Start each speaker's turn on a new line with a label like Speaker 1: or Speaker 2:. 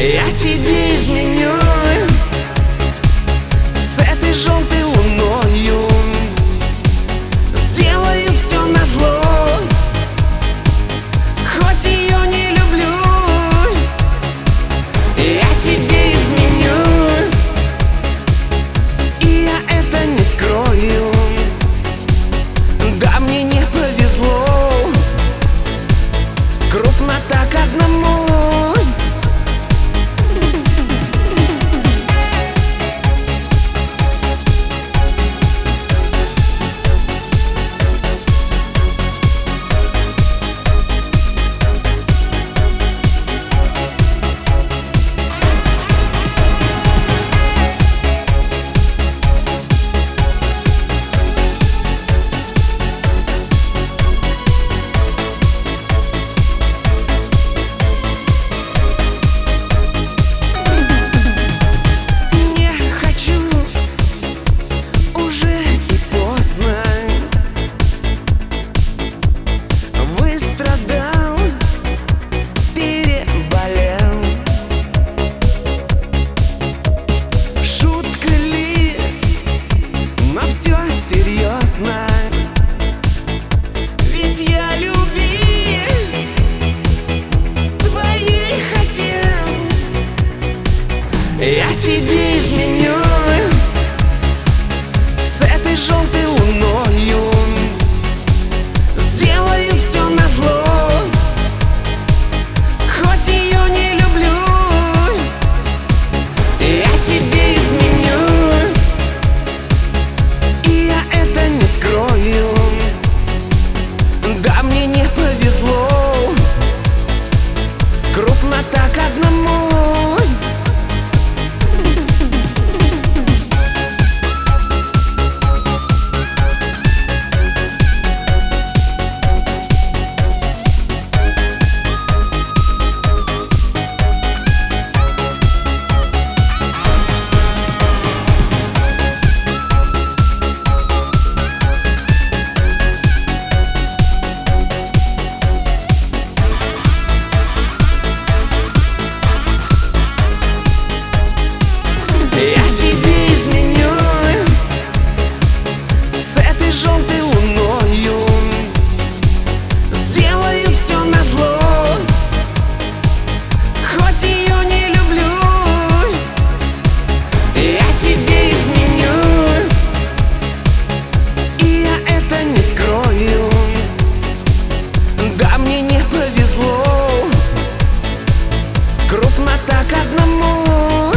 Speaker 1: Я тебе изменю с этой желтой луною, сделаю все назло, хоть ее не люблю. Я тебе изменю, и я это не скрою. Да, мне не повезло, крупно так одному. Ведь я любви твоей хотел. Я тебе изменю с этой желтой луною, сделаю все назло, хоть ее не люблю. Я тебе изменю, и я это не скрою. Да, мне не повезло, крупно так одному. Я тебе изменю с этой желтой луною, сделаю все назло, хоть ее не люблю. Я тебе изменю, и я это не скрою. Да, мне не повезло, крупно так одному.